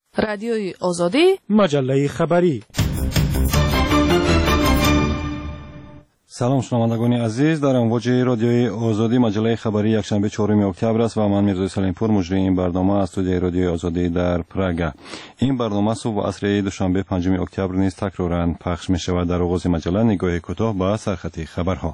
رادیوی آزادی، مجله خبری. سلام شنوندگان عزیز، در امواج رادیوی آزادی مجله خبری یکشنبه 4 اکتبر است و من میرزا سلیمپور مجری این برنامه از استودیوی رادیوی آزادی در پراگ. این برنامه صبح و عصر دوشنبه 5 اکتبر نیز تکرارا پخش می شود. در آغاز مجله نگاه کوتاه به سرخط خبرها.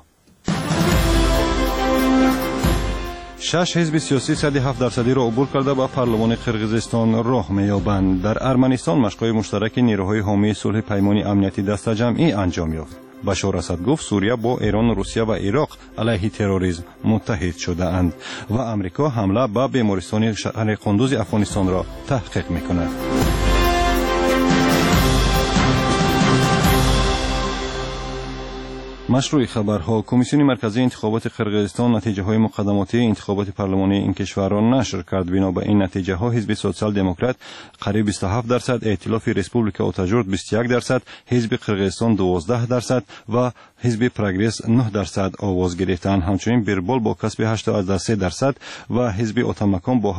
6 حزب سیاسی 107% را عبور کرده به پارلمان قرقیزستان راه می‌یابند. در ارمنستان مشق‌های مشترک نیروهای حامی صلح پیمان امنیتی دست جمعی انجام یافت. بشار اسد گفت سوریه با ایران، روسیه و عراق علیه تروریسم متحد شده اند و امریکا حمله به بیمارستان شهر قندوز افغانستان را تحقیق می‌کند. مشروع خبرها. کمیسیون مرکزی انتخابات قرقیزستان نتیجه‌های مقدماتی انتخابات پارلمانی این کشور را نشر کرد. بنا به این نتیجه‌ها حزب سوسیال دموکرات قریب 27%، ائتلاف ریسپوبلیکا اوتاجورد 21%، حزب قرقیزستان 12% و حزب پروگرس 9% آواز گرفتند. همچنین بیربال با کسب 8.3% و حزب اوتامکان با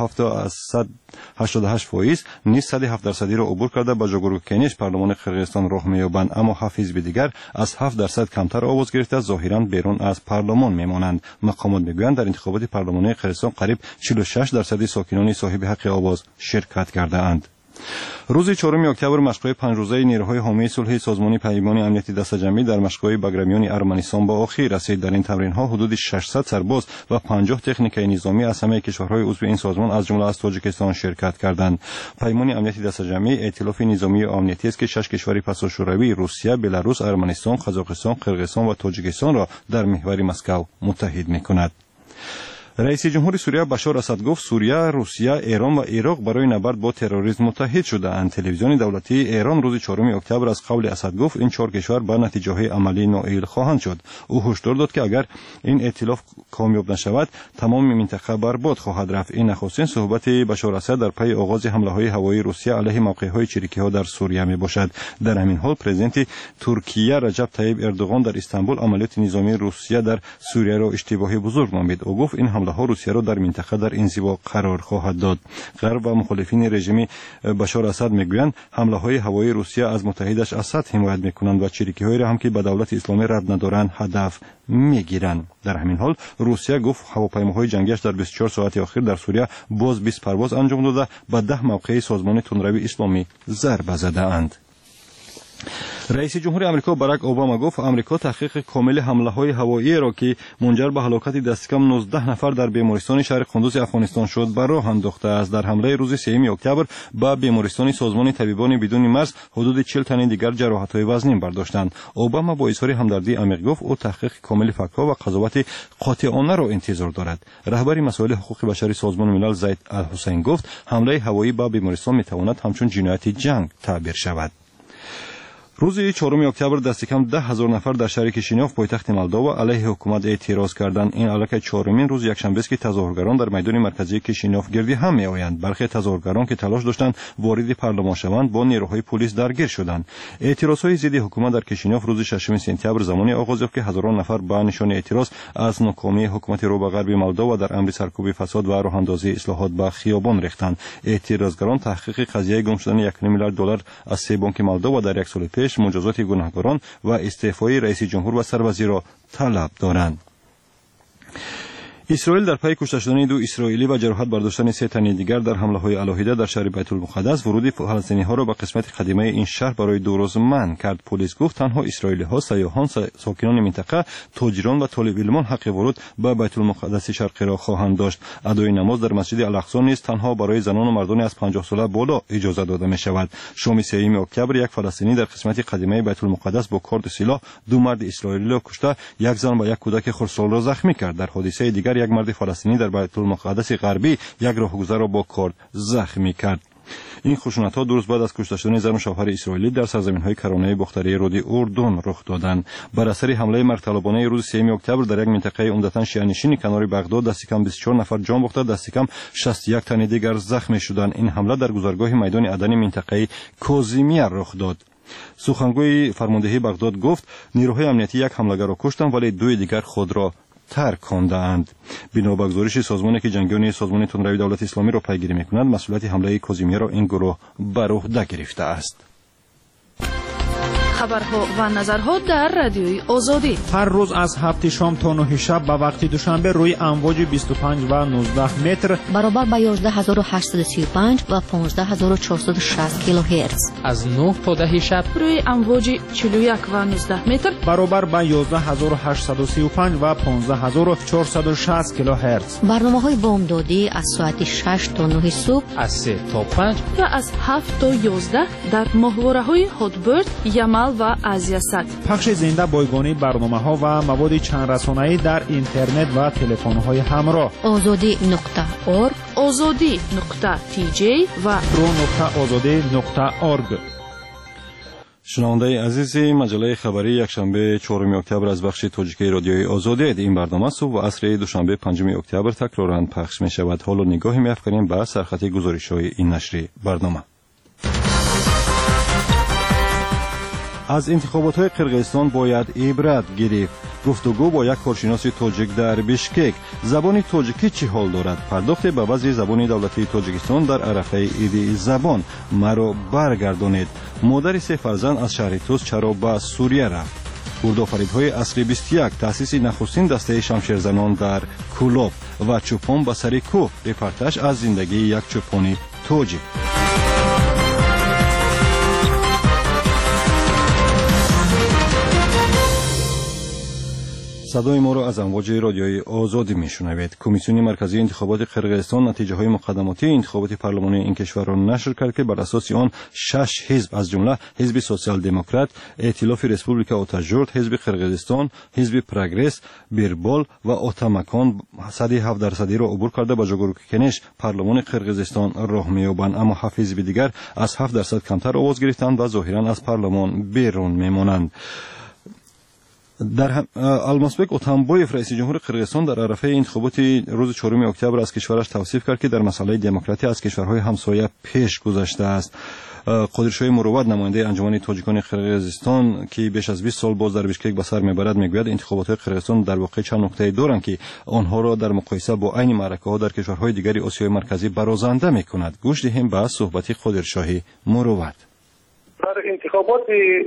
7.88% نیز 107% را عبور کرده به جاگروک کنش پارلمان قرقیزستان راه می‌یابند، اما 7 حزب دیگر از 7% کمتر آواز گرفته ظاهراً بیرون از پارلمان میمانند. مقامات میگویند در انتخابات پارلمانی قرقیزستان قریب 46% ساکنان صاحب حق آواز شرکت کرده اند. روز 4 اکتبر مشق‌های 5 روزه نیروهای حامی صلح سازمان پیمان امنیتی دست جمعی در مشق‌های بگرامیان ارمنستان به آخر رسید. در این تمرین‌ها حدود 600 سرباز و 50 تکنیکای نظامی از همه کشورهای عضو این سازمان از جمله از تاجیکستان شرکت کردند. پیمان امنیتی دست جمعی ائتلاف نظامی و امنیتی است که 6 کشور پساشوروی روسیه، بلاروس، ارمنستان، قزاقستان، قرقیزستان و تاجیکستان را در محور مسکو متحد می‌کند. رئیس جمهور سوریه بشار اسد گفت سوریه، روسیه، ایران و عراق برای نبرد با تروریسم متحد شده‌اند. تلویزیون دولتی ایران روز 4 اکتبر از قول اسد گفت این 4 کشور به نتیجه‌های عملی نائل خواهند شد. او هشدار داد که اگر این ائتلاف کامیاب نشود تمام منطقه برباد خواهد رفت. این نخستین صحبت بشار اسد در پی آغاز حمله‌های هوایی روسیه علیه موقع‌های چریکی‌ها در سوریه میباشد. در همین حال پرزیدنت ترکیه رجب طیب اردوغان در استانبول عملیات نظامی روسیه در سوریه را اشتباهی بزرگ نامید. او گفت این ها روسیه را در منطقه در انزوا قرار خواهد داد. غرب و مخالفین رژیم بشار اسد میگویند حمله های هوایی روسیه از متحدش اسد حمایت میکنند و چریکی‌هایی را هم که به دولت اسلامی ربط ندارند هدف میگیرند. در همین حال روسیه گفت هواپیماهای جنگیش در 24 ساعت اخیر در سوریه باز 20 پرواز انجام داده و 10 موقع سازمان تندروی اسلامی ضربه زده اند. رئیس جمهور آمریکا باراک اوباما گفت آمریکا تحقیق کامل حمله‌های هوایی را که منجر به هلاکت دست کم 19 نفر در بیمارستان شهر قندوز افغانستان شد بر راه انداخته است. در حمله روز 3 اکتبر به بیمارستان سازمان طبیبان بدون مرز حدود 40 تن دیگر جراحت‌های وزنین برداشتند. اوباما با اظهار همدردی عمیق گفت او تحقیق کامل فکت‌ها و قضاوت قاطعانه را انتظار دارد. رهبر مسائل حقوق بشری سازمان ملل زید الحسین گفت حمله هوایی به بیمارستان می‌تواند همچون جنایت جنگ تعبیر شود. روز 4 اکتبر دست کم 10,000 نفر در شهر کشینوف پایتخت مولداوا علیه حکومت اعتراض کردند. این علاقه 4مین روز یکشنبه است که تظاهرگران در میدان مرکزی کشینوف گردی هم میآیند. برخی تظاهرگران که تلاش داشتند وارد پارلمان شوند با نیروهای پلیس درگیر شدند. اعتراضهای ضد حکومت در کشینوف روز 6 سپتامبر زمانی آغاز یافت که هزاران نفر به نشان اعتراض از ناکامی حکومت رو به غرب مولداوا در امر سرکوب فساد و راهاندازی اصلاحات به خیابان ریختند. اعتراضگران تحقیق قضیه گم شدن 1 میلیارد دلار از 3 بانک مولداوا در یک سال پیش، مجازات گناهکاران و استعفای رئیس جمهور و سروزیر را طلب دارند. اسرائیل در پی کشته شدن 2 اسرائیلی و جراحت برداشتن 3 تن دیگر در حمله‌های علاهیده در شهر بیت المقدس ورود فلسطینی‌ها را به قسمت قدیمی این شهر برای 2 روز منع کرد. پلیس گفت تنها اسرائیلی‌ها، سیاحان، ساکنان منطقه، تاجران و طالب علمان حق ورود به بیت المقدس شرقی را خواهند داشت. ادای نماز در مسجد الاقصی نیز تنها برای زنان و مردان از 50 ساله بالا اجازه داده می‌شود. شام 3 اکتبر یک فلسطینی در قسمت قدیمی بیت المقدس با کارد سلاح 2 مرد اسرائیلی را کشته، 1 زن و 1 کودک خردسال را زخمی کرد. در حادثه دیگر یک مرد فلسطینی در بیت المقدس غربی یک راهگذر را با کارد زخمی کرد. این خشونت‌ها 2 روز بعد از کشته شدن زن و شوهر اسرائیلی در سرزمین‌های کرانه باختری رود اردن رخ دادند. بر اثر حمله مرتلبانه روز 3 اکتبر در یک منطقه عمدتاً شیعه‌نشین کنار بغداد دست کم 24 نفر جان باخته، دست کم 61 تن دیگر زخمی شدند. این حمله در گذرگاه میدان عدن منطقه کاظمیه رخ داد. سخنگوی فرماندهی بغداد گفت نیروهای امنیتی 1 حمله‌گر را کشتند ولی 2 دیگر خود را ترک خوانده‌اند. بنا به گزارش سازمانی که جنگیان سازمان تندروی دولت اسلامی را پیگیری می‌کند، مسئولیت حمله کاظمیه را این گروه بر عهده گرفته است. خبرها و نظرها در رادیوی آزادی هر روز از 7 شام تا 9 شب به وقت دوشنبه روی امواج 25 و 19 متر برابر با 11835 و 15460 کیلوهرتز، از 9 تا 10 شب روی امواج 41 و 19 متر برابر با 11835 و 15460 کیلوهرتز. برنامه‌های بامدادی از ساعت 6 تا 9 صبح، از 3 تا 5 و از 7 تا 11 در ماهواره‌های هاتبرد، یمل و آزیاسات. پخش زنده بایگانی برنامه‌ها و مواد چند رسانه‌ای در اینترنت و تلفن‌های همراه. azadi.org، azadi.tj و pro.azadi.org. شنونده عزیز مجله خبری یکشنبه 4 اکتبر از بخش تاجیکی رادیوی آزادی، این برنامه صبح و عصر دوشنبه 5 اکتبر تکرارا پخش می شود. حالا نگاهی می‌افکنیم به سرخط گزارش‌های این نشر برنامه. از انتخابات‌های قرقیزستان باید عبرت گرفت. گفتگو با یک کارشناس تاجیک در بشکک. زبان تاجیکی چه حال دارد؟ پرداخت به وضع زبان دولتی تاجیکستان در عرفه عید زبان. مرا برگردانید. مادر 3 فرزند از شهر توس چرا به سوریه رفت؟ گردآفریدهای عصر 21 تأسیس نخستین دسته شمشیرزنان در کولوب و چوپان به سر کوه. رپورتاژ از زندگی یک چوپانی تاجیک. صدای ما را از امواج رادیوی آزادی میشنوید. کمیسیون مرکزی انتخابات قرقیزستان نتیجه های مقدماتی انتخابات پارلمانی این کشور را نشر کرد که بر اساس آن 6 حزب از جمله حزب سوسیال دموکرات، ائتلاف ریسپوبلیکا آتاجورد، حزب قرقیزستان، حزب پروگرس، بیربال و آتامکان 107% را عبور کرده به جاگروکنش پارلمان قرقیزستان راه می‌یابند، اما 7 حزب دیگر از 7% کمتر آواز گرفتند و ظاهرا از پارلمان بیرون میمانند. در الماسبک اتامبایف رئیس جمهور قرقیزستان در عرفه انتخابات روز 4 اکتبر از کشورش توصیف کرد که در مسئله دموکراسی از کشورهای همسایه پیش گذشته است. قادرشاه مروت نماینده انجمن تاجیکان قرقیزستان که بیش از 20 سال باز در بشکک به سر میبرد میگوید انتخابات قرقیزستان در واقع چند نکته دارند که آنها را در مقایسه با عین معرکه‌ها در کشورهای دیگر آسیای مرکزی برازنده میکند. گوش دهیم به صحبت قادرشاه مروت. در انتخابات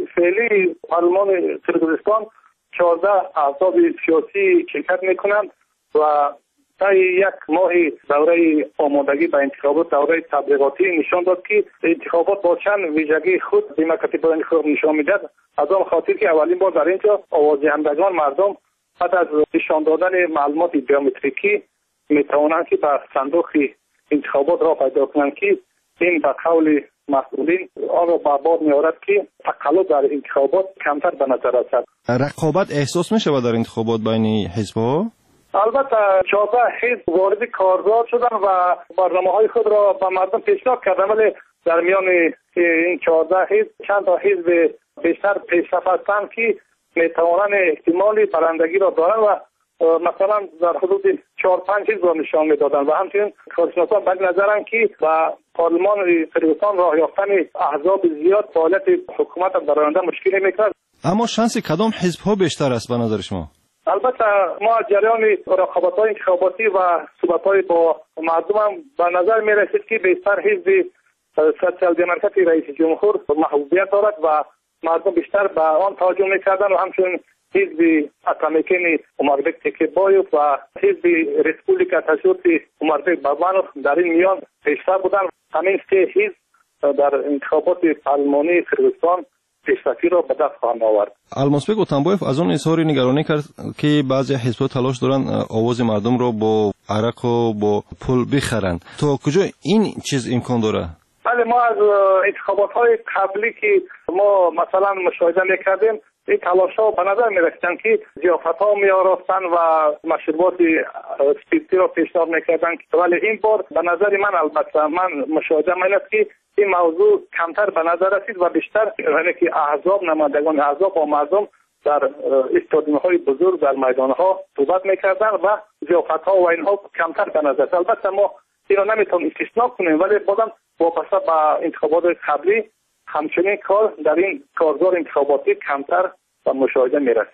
فعلی پارلمان قرقیزستان 14 احزاب سیاسی شرکت میکنند و طی یک ماه دوره آمادگی به انتخابات، دوره تبلیغاتی نشان داد که انتخابات با چند ویژگی خود دموکراسی برای خود نشان میداد. از آن خاطر که اولین بار در اینجا آوازدهندگان مردم بعد از نشان دادن معلومات بیومتریکی میتوانند که به صندوق انتخابات را پیدا کنند که این به قول مسئولین آن را به بار می‌آورد که تقلب در انتخابات کمتر به نظر رسد. رقابت احساس می‌شود در انتخابات بین حزب‌ها؟ البته 14 حزب وارد کارزار شدن و برنامه‌های خود را به مردم پیشنهاد کردند، ولی در میان این 14 حزب چند تا حزب بیشتر پیشرفت هستند که می‌توانند احتمال برندگی را دارند و مثلا در حدود 4-5 حزب را نشان می‌دادند و همچنین کارشناسان به نظرند که با پارلمان قرقیزستان راه یافتن احزاب زیاد فعالیت حکومت در آینده مشکلی می‌کند. اما شانس کدام حزب‌ها بیشتر است به نظر شما؟ البته ما جریان رقابت‌های انتخاباتی و صحبت‌های با مردم هم به نظر می‌رسید که بیشتر حزب سوسیال دموکراتی رئیس جمهور محبوبیت دارد و مردم بیشتر به آن توجه می‌کردند و همچنین حزب اتامیکن عمربک تکیبایوف و حزب ریسپوبلیکا تاجورد عمربک بابانوف در این میان پیشتر بودند. همین 3 حزب در انتخابات پارلمانی قرقیزستان پیشرفتی را به دست خواهند آورد. الماسبک اتامبایف از اون اظهار نگرانی کرد که بعضی حزب‌ها تلاش دارند آواز مردم را با عرق و با پول بخرند. تا کجا این چیز امکان داره؟ بله، ما از انتخابات‌های قبلی که ما مثلا مشاهده می‌کردیم این تلاش‌ها به نظر می‌رسیدند که ضیافت‌ها می‌آراستند و مشروبات اسپریتی را پیشنهاد می‌کردند، ولی این بار به نظر من البته من مشاهده می‌کنم که این موضوع کمتر به نظر رسید و بیشتر یعنی که احزاب نمایندگان احزاب و مردم در استادیوم‌های بزرگ در میدان‌ها صحبت می‌کردند و ضیافت‌ها و اینها کمتر به نظر رسید. البته ما اینو نمی‌تونیم استثنا کنیم، ولی بازم وابسته به انتخابات قبلی همچنین کار در این کارزار انتخاباتی کمتر و مشاهده می‌رسید.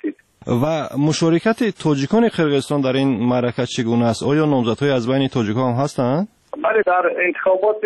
و مشارکت تاجیکان قرقیزستان در این معرکت چگونه است؟ آیا نامزدهای از بین تاجیکان هم هستند؟ بله، در انتخابات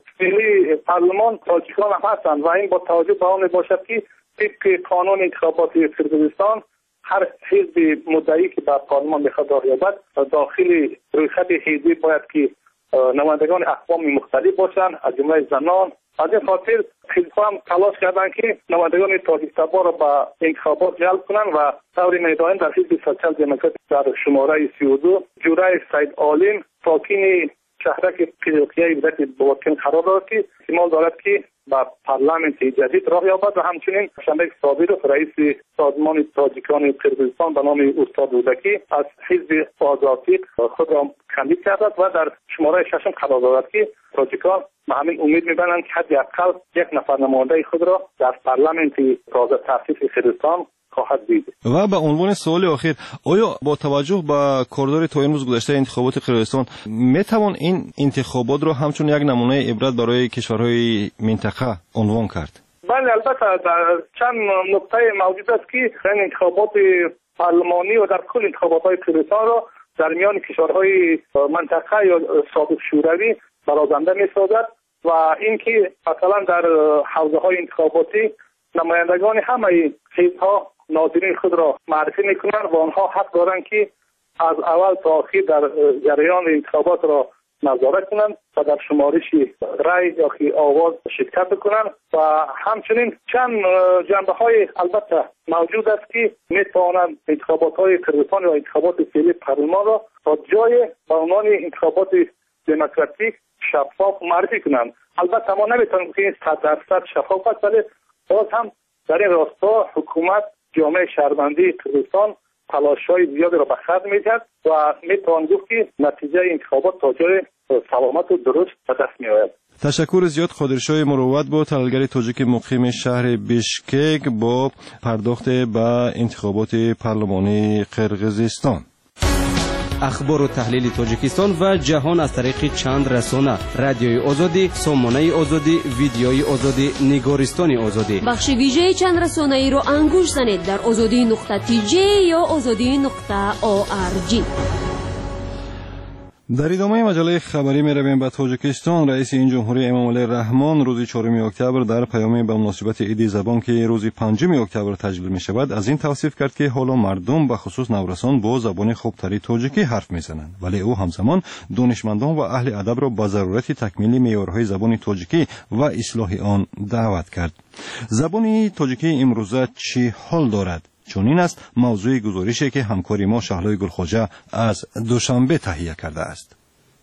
فعلی پارلمان تاجیکان هم هستند و این با توجه به آن باشد که طبق قانون انتخابات قرقیزستان هر حزب مدعی که در پارلمان بخواد راه یابد داخل رویخط حزبی باید که نمایندگان اقوام مختلف باشند، از جمله زنان. از این خاطر حزب‌ها هم تلاش کردند که نمایندگان تاجیک‌طبع را به انتخابات جلب کنند و طور میدان در حزب سوسیال دموکرات در شماره 32 جورای سید عالم ساکن شهرک قیقیه ولایت بوکن قرار دارد که احتمال دارد که با پارلمانت جدید راه یابد و همچنین شنبه صابرov رئیس سازمان تاجیکان قرقیزستان به نام استاد رودکی از حزب آزادی خود را کاندید کرده و در شماره 6 قرار دارد که تاجیکان به همین امید می‌بندند که حداقل یک نفر نماینده خود را در پارلمانت تازه تأسیس قرقیزستان خواهد دید. و به عنوان سوال آخر، آیا با توجه به کاردار تا امروز گذشته انتخابات قرقیزستان میتوان این انتخابات را همچون یک نمونه عبرت برای کشورهای منطقه عنوان کرد؟ بله، البته در چند نکته موجود است که این انتخابات پارلمانی و در کل انتخابات قرقیزستان را در میان کشورهای منطقه یا سابق شوروی برازنده می‌سازد و اینکه مثلا در حوزه‌های انتخاباتی نمایندگان همه حزب‌ها ناظرین خود را معرفی میکنند و آنها حق دارند که از اول تا آخر در جریان انتخابات را نظارت کنند و در شمارش رای یا که آواز شرکت بکنند و همچنین چند جنبه های البته موجود است که میتوانند انتخابات های قرقیزستان یا انتخابات فعلی پارلمان را تا جای به عنوان انتخابات دموکراتیک شفاف معرفی کنند. البته ما نمیتونیم که 100% شفاف است، ولی باز هم در این راستا حکومت جامعه شهروندی قرقیزستان تلاش‌های زیادی را به خرج می‌دهد و می‌توان گفت که نتیجه انتخابات تا جای سلامت و درست به دست می‌آید. تشکر زیاد. قادرشاه مروت با تحلیلگر تاجیک مقیم شهر بیشکک با پرداخت به انتخابات پارلمانی قرقیزستان. اخبار و تحلیل تاجیکستان و جهان از طریق چند رسانه: رادیوی آزادی، سامانه آزادی، ویدیوی آزادی، نگارستان آزادی. بخش ویژه چند رسانه ای را انگوش زنید در azadi.tj یا azadi.org. در ادامه مجله خبری می رویم به تاجیکستان. رئیس این جمهوری امامعلی رحمان روز 4 اکتبر در پیامی به مناسبت عید زبان که روز 5 اکتبر تجلیل می شود از این توصیف کرد که حالا مردم به خصوص نورسان با زبان خوبتری تاجیکی حرف می زنند، ولی او همزمان دانشمندان و اهل ادب را به ضرورت تکمیل معیارهای زبان تاجیکی و اصلاح آن دعوت کرد. زبان تاجیکی امروزه چی حال دارد؟ چون این است موضوع گزارشی که همکاری ما شهلای گلخواجه از دوشنبه تهیه کرده است.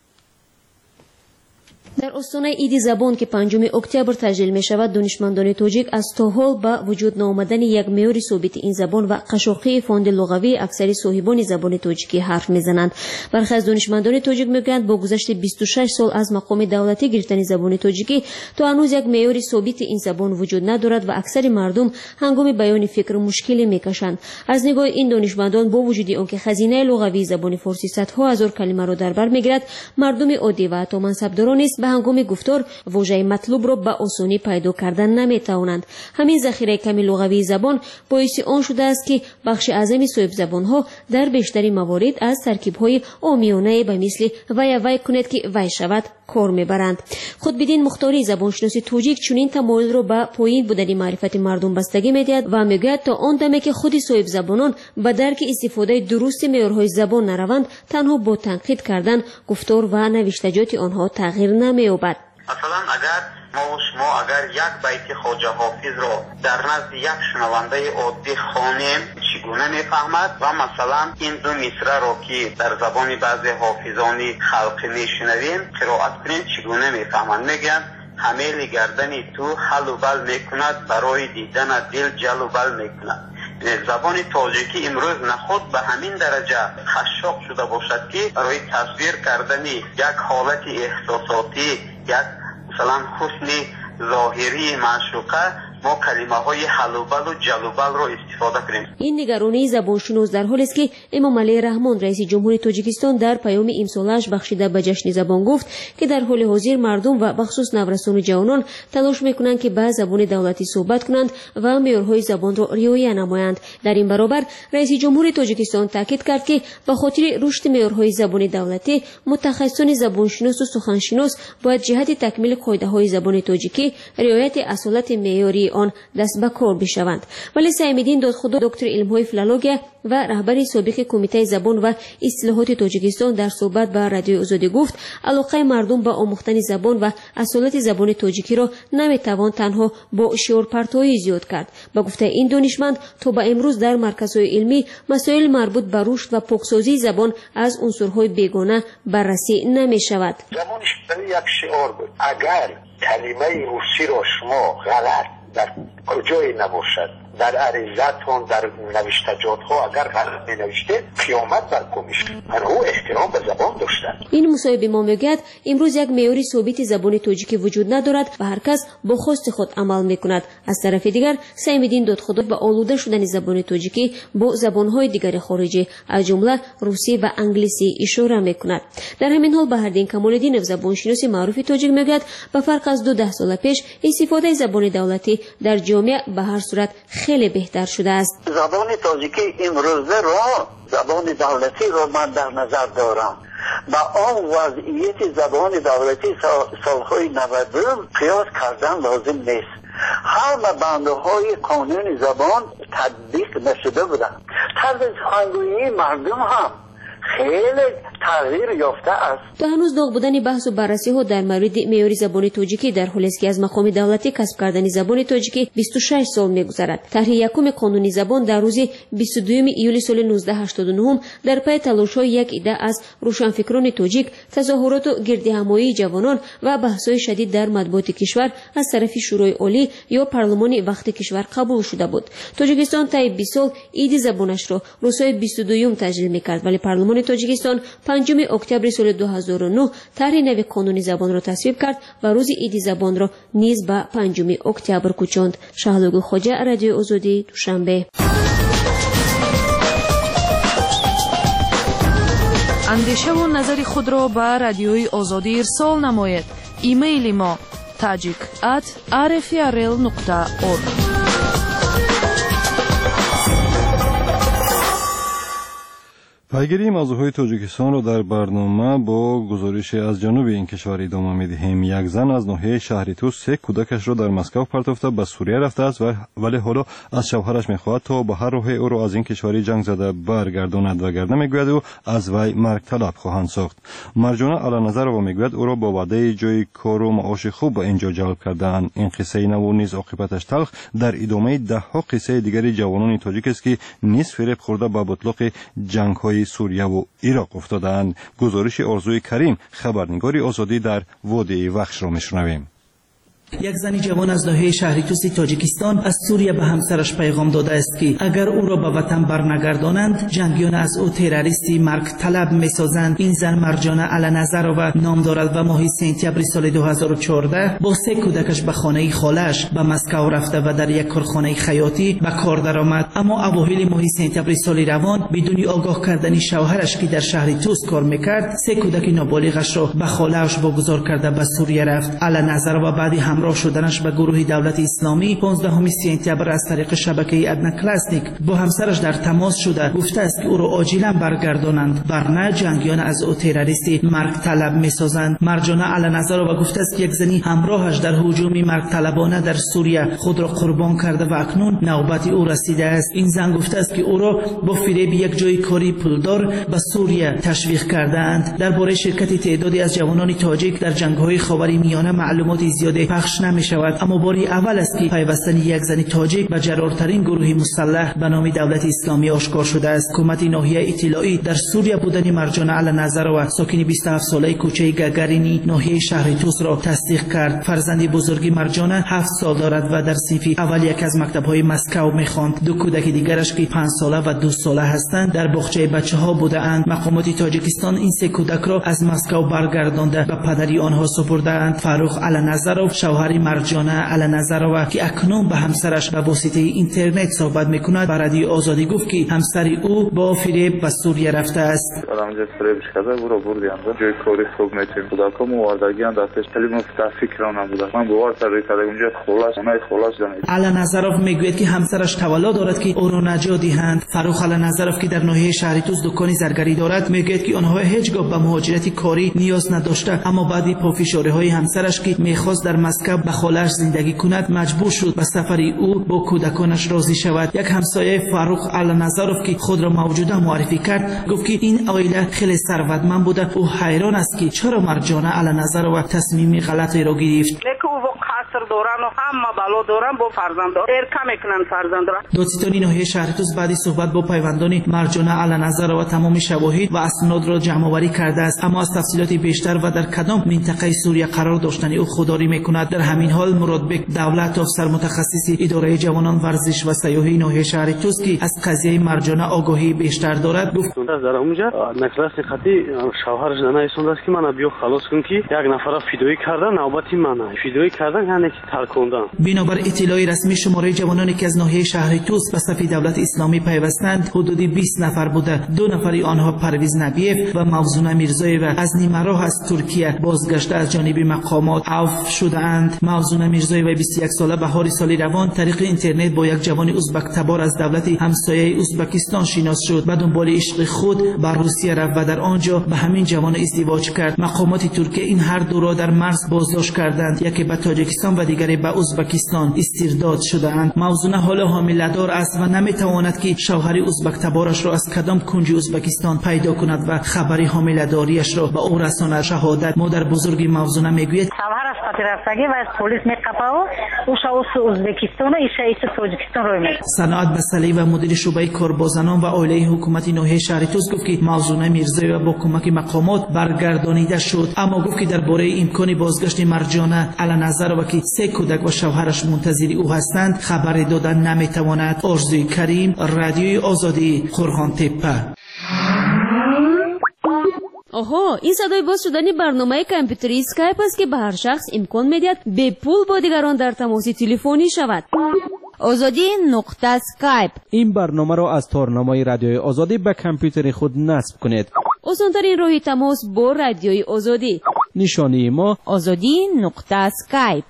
در استانه عید زبان که 5 اکتبر تجلیل می شود، دانشمندان تاجیک از تا حال با وجود نآمدن یک معیار ثابت این زبان و قشاقی فاند لغوی اکثر صاحبان زبان تاجیکی حرف میزنند. برخی از دانشمندان تاجیک میگویند با گذشت 26 سال از مقام دولتی گرفتن زبان تاجیکی تا هنوز یک معیار ثابت این زبان وجود ندارد و اکثر مردم هنگام بیان فکر مشکلی میکشند. از نگاه این دانشمندان با وجود آنکه خزینه لغوی زبان فارسی صدها هزار کلمه را در بر میگیرد، مردم عادی و حتی منصبداران نیز به هنگام گفتار واژه مطلوب را به آسانی پیدا کردن نمیتوانند. همین ذخیره کمی لغوی زبان باعث آن شده است که بخش اعظم صاحب زبانها در بیشتری موارد از ترکیب‌های عامیانه به مثل وی کنید که وی شود کار میبرند. خود بدین مختاری زبانشناسی تاجیک چنین تمایل را به پایین بودن معرفت مردم بستگی میدهد و میگوید تا آن دمی که خود صاحب زبانان به درک استفاده درست معیارهای زبان نروند، تنها با تنقید کردن گفتار و نوشتجات آنها تغییر نمی‌یابد. مثلا اگر ما و شما اگر یک بیت خواجه حافظ را در نزد یک شنونده عادی خوانیم چگونه میفهمد و مثلا این دو مصرع را که در زبان بعضی حافظانی خلقی میشنویم قرائت کنیم چگونه میفهمند؟ میگن حمیل گردنی تو حل و بل میکند، برای دیدن دل جل و بل میکند. زبان تاجیکی امروز نخود به همین درجه خشاق شده باشد که برای تصویر کردن یک حالت احساساتی، یک مثلا حسن ظاهری معشوقه ما کلمه های حلوبل و جلوبل رو استفاده کنیم. این نگرانی زبانشناس در حالی است که امام علی رحمان رئیس جمهوری تاجیکستان در پیام امسالش بخشیده به جشن زبان گفت که در حال حاضر مردم و بخصوص نورسان و جوانان تلاش میکنند که به زبان دولتی صحبت کنند و معیارهای زبان را رعایت نمایند. در این برابر رئیس جمهوری تاجیکستان تاکید کرد که به خاطر رشد معیارهای زبان دولتی متخصصان زبانشناس و سخنشناس باید جهت تکمیل قاعده‌های زبان تاجیکی رعایت اصالت معیاری آن دست به کار بشوند. ولی سعیدالدین دادخدا دکتر علم‌های فیلولوژی و رهبر سابق کمیته زبان و اصلاحات تاجیکستان در صحبت با رادیوی آزادی گفت علاقه مردم به آموختن زبان و اصالت زبان تاجیکی را نمیتوان تنها با شعارپرتایی زیاد کرد. با گفته این دانشمند تا به امروز در مرکزهای علمی مسائل مربوط به رشد و پاکسازی زبان از عنصرهای بیگانه بررسی نمی شود. زبانش یک شعار بود. اگر کلمه روسی را شما غلط در کجای نباشد در عریضتون در نوشتجات ها اگر غلط می نوشته قیامت برپا میشه. او احترام به زبان داشتن. این مصاحبه ما میگوید امروز یک معیار ثابت زبان تاجیکی وجود ندارد و هر کس با خواست خود عمل میکند. از طرف دیگر سعیدالدین دادخدا به آلوده شدن زبان تاجیکی با زبانهای دیگر خارجی از جمله روسی و انگلیسی اشاره میکند. در همین حال بهردین کمال‌الدینov زبانشناس معروف تاجیک میگوید به فرق از 12 سال پیش استفاده زبان دولتی در جامعه به هر صورت خیلی بهتر شده است. زبان تاجیکی امروزه را زبان دولتی را من در نظر دارم. با آن وضعیت زبان دولتی سالهای 90 قیاس کردن لازم نیست. همه بندهای قانون زبان تطبیق نشده بودند. طرز سخنگویی مردم هم خیلی تغییر یافته است. تا هنوز داغ بودن بحث و بررسی ها در مورد معیار زبان تاجیکی در حالی است که از مقام دولتی کسب کردن زبان تاجیکی 26 سال می‌گذرد. طرح یکم قانونی زبان در روز 22 ایول سال 1989 در پی تلاش‌های یک عده از روشنفکران تاجیک، تظاهرات و گردهمایی جوانان و بحث‌های شدید در مطبوعات کشور از طرف شورای عالی یا پارلمان وقت کشور قبول شده بود. تاجیکستان طی 20 سال عید زبانش را روزهای 22 تجلیل می‌کرد، ولی پارلمان تاجیکستان 5 اکتبر سال 2009 طرح نو قانونی زبان را تصویب کرد و روز عید زبان را نیز به 5 اکتبر کوچاند. شهلوگل خوجه، رادیو آزادی، دوشنبه. اندیشه و نظر خود را به رادیوی آزادی ارسال نمایید. ایمیل ما tajik@rfrl.org. پیگیری موضوعهای تاجیکستان را در برنامه با گزارش از جنوب این کشور ادامه می‌دهیم. یک زن از ناحیه شهریتوس 3 کودکش را در مسکو پرتافته به سوریه رفته است ولی حالا از شوهرش می‌خواهد تا به هر راهی او را از این کشوری جنگ زده برگرداند و گرنه می‌گوید او از وی مرگ طلب خواهند ساخت. مرجانه علنظرова می‌گوید او را با وعده جای کار و معاش خوب به اینجا جلب کرده‌اند. این قصه نو نیز عاقبتش تلخ در ادامه ده‌ها قصه دیگری جوانان تاجیک است که نیز فریب خورده به بطلاق جنگ‌های سوریه و عراق افتادند. گزارش آرزوی کریم، خبرنگاری آزادی در وادی وخش را میشنویم. یک زن جوان از ناحیه شهریتوس تاجیکستان از سوریه به همسرش پیغام داده است که اگر او را به وطن برنگردانند جنگیان از او تروریستی مرگ طلب میسازند. این زن مرجانه علنظرova نام دارد و ماه سپتامبر سال 2014 با 3 کودکش به خانه خالش به مسکو رفته و در یک کارخانه خیاطی به کار درآمد. اما اوایل ماه سپتامبر سال روان بدون آگاه کردن شوهرش که در شهریتوس کار میکرد 3 کودک نابالغش را به خاله‌اش واگذار کرده به سوریه رفت. علنظرova بعد همراه شدنش به گروه دولت اسلامی 15 سپتامبر از طریق شبکه ادنا کلاسنیک با همسرش در تماس شده گفته است که او را عاجلا برگردانند ورنه جنگیان از او تروریستی مرگ طلب میسازند. مرجانه علنظرova گفته است که یک زنی همراهش در هجوم مرگ طلبانه در سوریه خود را قربان کرده و اکنون نوبت او رسیده است. این زن گفته است که او را با فریب یک جای کاری پولدار به سوریه تشویق کردند. درباره شرکت تعدادی از جوانان تاجیک در جنگ‌های خاورمیانه معلومات زیادی پخش نمی شود، اما باری اول است که پیوستن یک زن تاجیک به جرارترین گروه مسلح به نام دولت اسلامی آشکار شده است. حکومت ناحیه اطلاعی در سوریه بودن مرجانه علنظرova ساکن 27 ساله کوچه گگرینی ناحیه شهریتوس را تصدیق کرد. فرزند بزرگی مرجانه 7 سال دارد و در صنف اول یک از مکتب‌های مسکو می‌خواند. 2 کودک دیگرش که 5 ساله و 2 ساله هستند در باغچه بچه‌ها بودند. مقامات تاجیکستان این 3 کودک را از مسکو برگردانده و پدری آنها سپردند. فاروق علنظرov شوهر مرجانه علنظرова که اکنون به همسرش به واسطه اینترنت صحبت میکند به رادیو آزادی گفت که همسر او با فریب به سوریه رفته است. آدم‌ها فریبش کرده برو بردیم جای کاری خوب میتونیم خدا کم واردگی هم دستش خیلی فکر نبوده. من باور کردم اونجا خلاص دانید. علنظرov میگوید که همسرش تولد دارد که او را نجات دهند. فروخ علنظرov که در ناحیه شهر توس دکانی زرگری دارد میگوید که آنها هیچگاه به مهاجرت کاری نیاز نداشته، اما بعد پافشاری‌های همسرش که میخواست در مسکو به خالش زندگی کند مجبور شد به سفر او با کودکانش راضی شود. یک همسایه فروخ علنظرov که خود را موجوده معرفی کرد گفت که این عائله خیلی ثروتمند بوده. او حیران است که چرا مرجانه علنظرov تصمیم غلطی را گرفت. دوران و همه بالا دوران با فرزند ارکا میکنن فرزند را. دادستانی ناحیه شهر توس بعد صحبت با پیوندان مرجانه علنظرov تمام شواهد و اسناد را جمع آوری کرده است، اما از تفصیلات بیشتر و در کدام منطقه سوریه قرار داشتن او خودداری میکند. در همین حال مرادبک دولت افسر متخصص اداره جوانان ورزش و سیاحی ناحیه شهر توس که از قضیه مرجانه آگاهی بیشتر دارد گفت در اونجا نکلاس خطی شوهرش زنه ایشون است که من بیو خلاص کن که یک نفر فیدیویی کردن نوبتی منه فیدیویی کردن یعنی بنابر اطلاع رسمی شماره جوانانی که از ناحیه شهر توس به صف دولت اسلامی پیوستند حدود 20 نفر بوده. 2 نفر آنها پرویز نبیف و موزونه میرزایeva از نیمه راه از ترکیه بازگشته از جانب مقامات عفو شده‌اند. موزونه میرزایeva 21 ساله بهار سال روان طریق اینترنت با یک جوان ازبک تبار از دولت همسایه ازبکستان شناس شد. به دنبال عشق خود به روسیه رفت و در آنجا به همین جوان ازدواج کرد. مقامات ترکیه این هر دو را در مرز بازداشت کردند، یکی به تاجیکستان و دیگری به ازبکستان استرداد شده‌اند. موزونه حالا حامله‌دار است و نمیتواند که شوهر ازبک تبارش را از کدام کنج ازبکستان پیدا کند و خبر حامله‌داریش را به او رساند. شهادت مادر بزرگ موزونه میگوید شوهرش خاطر رفتگی و از پلیس میقپه و او شاوس ازبکستان و ایش تاجیکستان رو میگه. صنعت بسلی و مدیر شعبه کاربازان و عائله حکومت ناحیه شهر توس گفت که موزونه میرزایeva با کمک مقامات برگردانیده شد، اما گفت که درباره امکان بازگشت مرجانه علنظرov که 3 کودک و شوهرش منتظر او هستند خبر دادن نمیتواند. آرزوی کریم، رادیوی آزادی، قرغان تپه. آها، این صدای باز شدن برنامه کامپیوتری اسکایپ است که به هر شخص امکان میدهد به پول با دیگران در تماس تلفنی شود. آزادی نقطه اسکایپ. این برنامه را از تارنمای رادیوی آزادی به کامپیوتر خود نصب کنید. آسان‌ترین راه تماس با رادیوی آزادی. نشانی ما آزادی نقطه اسکایپ.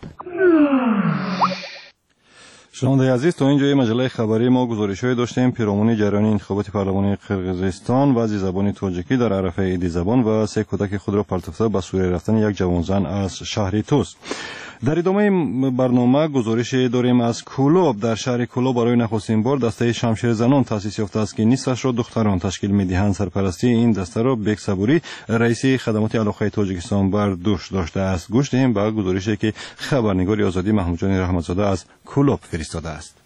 شنوندگان عزیز، تا اینجای مجله خبری ما گزارش‌های داشتیم پیرامون جریان انتخابات پارلمانی قرقیزستان و زبان تاجیکی در عرفه عید زبان و 3 کودک خود را پرتافته به سوریه رفتن یک جوانزن از شهر توس. در ادامه برنامه گزارش داریم از کولوب. در شهر کولوب برای نخستین بار دسته شمشیر زنان تأسیس یافته است که نصفش را دختران تشکیل می‌دهند. سرپرستی این دسته را بیگ صبوری رئیس خدمات علاقه تاجیکستان بر دوش داشته است. گوش دهیم به گزارشی که خبرنگار آزادی محمود جان رحمتزاده از کولوب فرستاده است.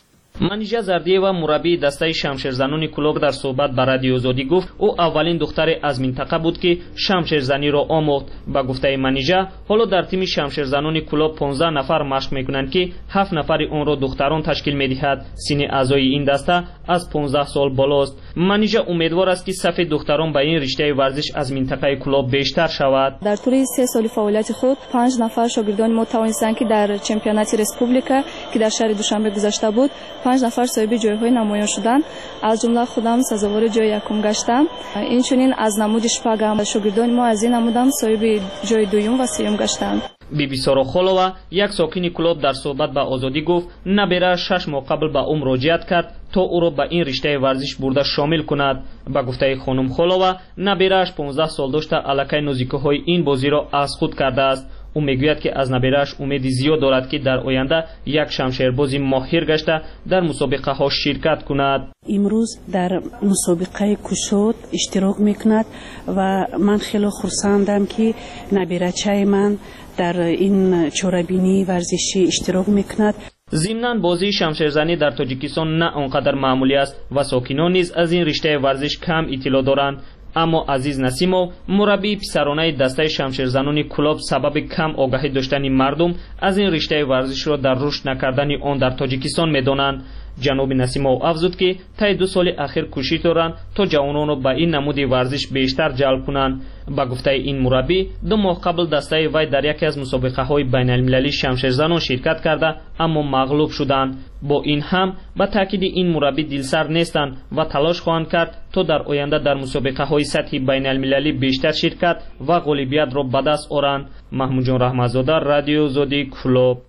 منیژه زردیه و مربی دسته شمشیرزنان کلوب در صحبت با رادیو آزادی گفت او اولین دختر از منطقه بود که شمشیرزنی را آموخت. با گفته منیژه حالا در تیم شمشیرزنان کلوب 15 نفر مشق میکنند که 7 نفر اون را دختران تشکیل میدهد. سن اعضای این دسته از 15 سال بالاست. منیژه امیدوار است که صف دختران به این رشته ورزش از منطقه کلوب بیشتر شود. در طول 3 سال فعالیت خود 5 نفر شاگردان ما توانستند که در چمپیونات ریسپوبلیکا که در شهر دوشنبه گذشته بود 5 نفر صاحب جایهای نمایان شدند. از جمله خودم سزاوار جای یکم گشتم. اینچنین از نمود شپږم شاگردان ما از این نمودم صاحب جای دوم و سوم گشتند. بیبی سارا خولووا یک ساکن کلوب در صحبت با آزادی گفت نبیره 6 ماه قبل به او مراجعت کرد تا او را به این رشته ورزش برده شامل کند. با گفته خانم خولووا نبیره‌اش 15 سال داشته الکی نزدیکی‌های این بازی را از خود کرده است. او میگوید که از نبیره‌اش امید زیاد دارد که در آینده یک شمشیربازی ماهر گشته در مسابقه ها شرکت کند. امروز در مسابقه کوشوت اشتراک میکند و من خیلی خرسندم که نبیره‌چه من در این چورابینی ورزشی اشتراک میکند. ضمناً بازی شمشیرزنی در تاجیکستان نه آنقدر معمولی است و ساکنان نیز از این رشته ورزش کم اطلاع دارند. اما عزیز نسیمو مربی پسرانه دسته شمشیرزنان کلوب سبب کم آگاهی داشتن مردم از این رشته ورزش را در رشد نکردن آن در تاجیکستان می‌دانند. ҷаноби Насимов афзуд ки таи 2 соли ахир кӯшиш доранд то ҷавононро ба ин намуди варзиш бештар ҷалб кунанд. ба гуфтаи ин мураббӣ 2 моҳ қабл дастаи вай дар яке аз мусобиқаҳои байналмилалии шамшерзанон ширкат карда аммо мағлуб шуданд. бо ин ҳам ба таъкиди ин мураббӣ дилсар нестанд ва талош хоҳанд кард то дар оянда дар мусобиқаҳои сатҳи байналмилалӣ бештар ширкат ва ғолибиятро ба даст оранд. маҳмудҷон раҳматзода, радио Озодӣ, Кӯлоб.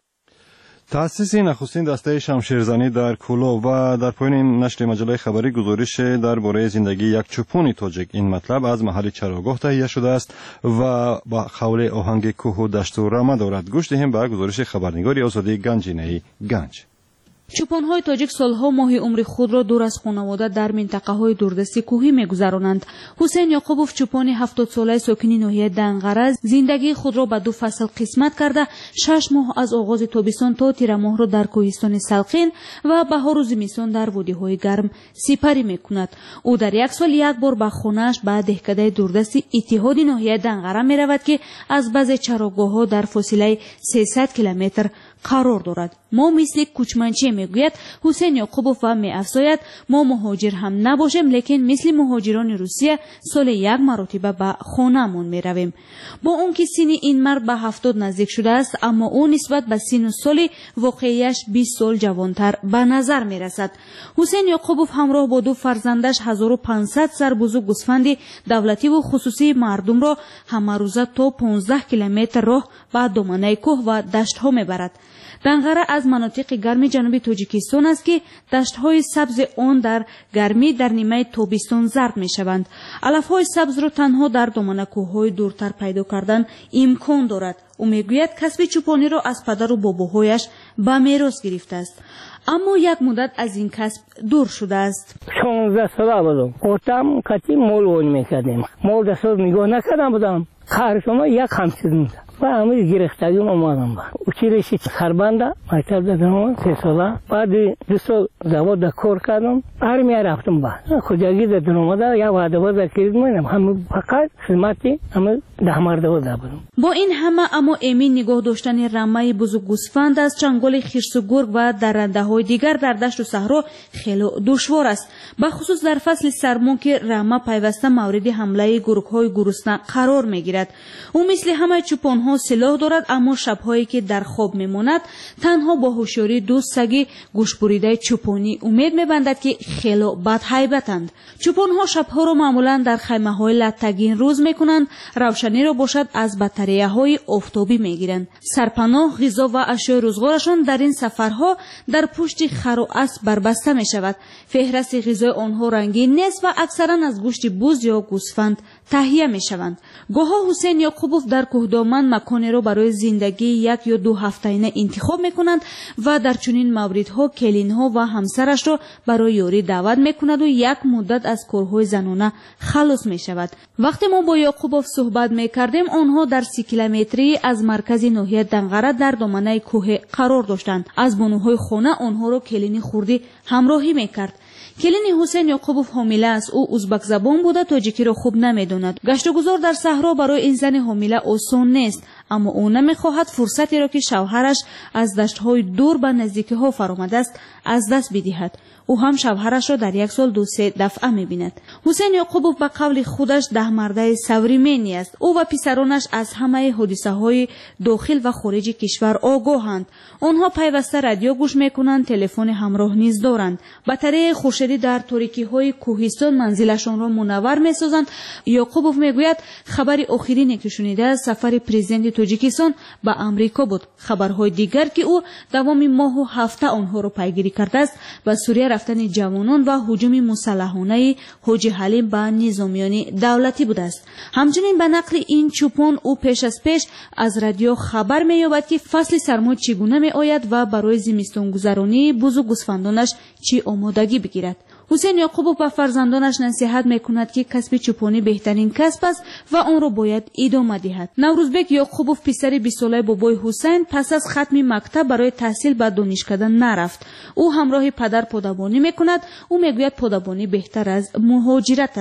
таъсиси нахустин дастаи шамшерзанӣ дар Кӯлоб ва дар поёни нашри маҷаллаи хабарӣ гузорише дар бораи зиндагии як чӯпони тоҷик. ин матлаб аз маҳалли чарогоҳ таҳия шудааст ва ба қавли оҳанги кӯҳу дашту рама дорад. гӯш диҳем ба гузориши хабарнигори Озодӣ Ганҷинаи Ганҷ. чӯпонҳои тоҷик солҳо моҳи умри худро дур аз хонавода дар минтақаҳои дурдасти кӯҳӣ мегузаронанд. ҳусейн Ёқубов, чӯпони 70-солаи сокини ноҳияи Данғара, зиндагии худро ба 2 фасл қисмат карда 6 моҳ аз оғози тобистон то тирамоҳро дар кӯҳистони салқин ва баҳору зимистон дар водиҳои гарм сипарӣ мекунад. ӯ дар як сол як бор ба хонааш ба деҳкадаи дурдасти иттиҳоди ноҳияи Данғара меравад ки аз баъзе чарогоҳҳо дар фосилаи 300 километр қарор дорад. мо мисли кучманчӣ, мегӯяд ҳусейн Ёқубов ва меафзояд, мо муҳоҷир ҳам набошем, лекин мисли муҳоҷирони Русия соли 1 маротиба ба хонаамон меравем. бо он ки синни ин мард ба 70 наздик шудааст, аммо ӯ нисбат ба синну соли воқеияш 20 сол ҷавонтар ба назар мерасад. ҳусейн Ёқубов ҳамроҳ бо 2 фарзандаш 1500 сарбузу гӯсфанди давлативу хусусии мардумро ҳамарӯза то 15 километр роҳ ба доманаи кӯҳ ва даштҳо мебарад. Данғара аз манотиқи гарми ҷануби Тоҷикистон аст ки даштҳои сабзи он дар гармӣ дар нимаи тобистон зард мешаванд. алафҳои сабзро танҳо дар доманакӯҳҳои дуртар пайдо кардан имкон дорад. ӯ мегӯяд касби чӯпониро аз падару бобоҳояш ба мерос гирифтааст, аммо як муддат аз ин касб дур шудааст. 16 сола будам. отам кати мол вонӣ мекардем. мол дастор нигоҳ накардан будам. қаршома як ҳамчиз мудам. و امروز گرفتگی اومدم با училище Харбанда مکتب دادم 3 ساله بعد 2 سال завод کار کردم армия رفتم با خوجگی دادم اومدم یا وعده بود کردم هم فقط خدمتی هم دهمرده بودم با این همه اما امین نگاه داشتن رمه بزرگ گوسفند از چنگال خرس و گرگ و درنده های دیگر در دشت و صحرا خیلی دشوار است، به خصوص در فصل سرما که رمه پیوسته مورد حمله گرگ های گرسنه قرار میگیرد. او مثل همه چوپان ها سلاح دارد، اما شبهایی که در خواب میماند تنها با هوشیاری 2 سگ گوشبریده چوپانی امید میبندد که خیلی بدهیبتند. چوپان ها شبها را معمولا در خیمه های لتگین روز میکنند، روشنی را باشد از بطریه های آفتابی میگیرند. سرپناه، غذا و اشیاء روزگارشان در این سفرها در پشت خر و اسب بربسته می شود. فهرست غذای آنها رنگین نیست و اکثرا از گوشت بز یا گوسفند تهیه می شوند. گاها حسین یعقوبوف در کوهدامن مکانی را برای زندگی 1 یا 2 هفته‌ینه انتخاب می کنند و در چنین موردها کلینها و همسرش را برای یاری دعوت می کند و یک مدت از کارهای زنانه خلاص می شود. وقتی ما با یعقوبوف صحبت می کردیم آنها در 30 کیلومتری از مرکز ناحیه دنغره در دامنه کوه قرار داشتند. از بانوهای خانه آنها را کلینی خوردی همراهی می کرد. کلین حسین یعقوبوف حامله است. او ازبک زبان بوده، تاجیکی را خوب نمیداند. گشت و گذار در صحرا برای این زن حامله آسان نیست، اما او نمیخواهد فرصتی را که شوهرش از دشت‌های دور به نزدیکی‌ها فرآمده است از دست بدهد. او هم شوهرش را در 1 سال 2-3 دفعه می‌بیند. حسین یعقوبوف به قول خودش 10 مرده سوریمنی است. او و پسرانش از همه حادثه‌های داخل و خارج کشور آگاهند. آنها پیوسته رادیو گوش می‌کنند، تلفن همراه نیز دارند. بطری خورشیدی در تاریکی‌های کوهستان منزلشان را منور می‌سازند. یعقوبوف میگوید خبر آخرینی که شنیده سفر پرزیدنت تاجیکستان به آمریکا بود. خبرهای دیگر که او دوام ماه و هفته آنها را پیگیری کرده است به سوریه رفتن جوانان و هجوم مسلحانه حاجی حلیم به نظامیان دولتی بوده است. همچنین به نقل این چوپان او پیش از پیش از رادیو خبر می‌یابد که فصل سرما چگونه می‌آید و برای زمستان گذرانی بز و گوسفندانش چی آمادگی بگیرد. حسین یعقوبوف به فرزندانش نصیحت میکند که کسب چوپانی بهترین کسب است و آن را باید ادامه دهد. نوروزبک یعقوبوف پسر 20 ساله بابای حسین پس از ختم مکتب برای تحصیل به دانشکده نرفت. او همراه پدر پادابانی میکند. او میگوید پادابانی بهتر از مهاجرت است.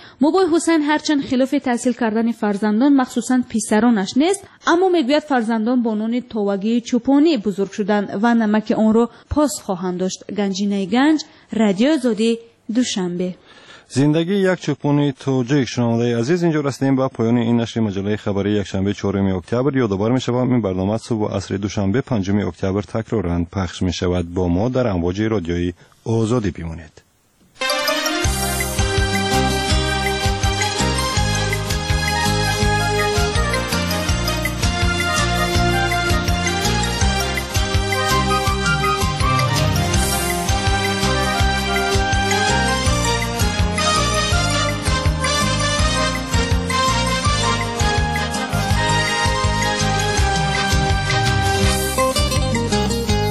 مبای حسین هرچند خلاف تحصیل کردن فرزندان مخصوصا پسرانش نیست، اما میگوید فرزندان با نان تاوگی چوپانی بزرگ شدند و نمک آن را پاس خواهند داشت. گنجینه گنج، رادیو آزادی، دوشنبه. زندگی یک چوپانی توجیک. شنونده عزیز، اینجا رسیدیم به پایان این نشر مجله خبری یکشنبه 4 اکتبر. یادآور می‌شوم این برنامه صبح و عصر دوشنبه 5 اکتبر تکرارا پخش می‌شود. با ما در امواج رادیویی آزادی بمانید.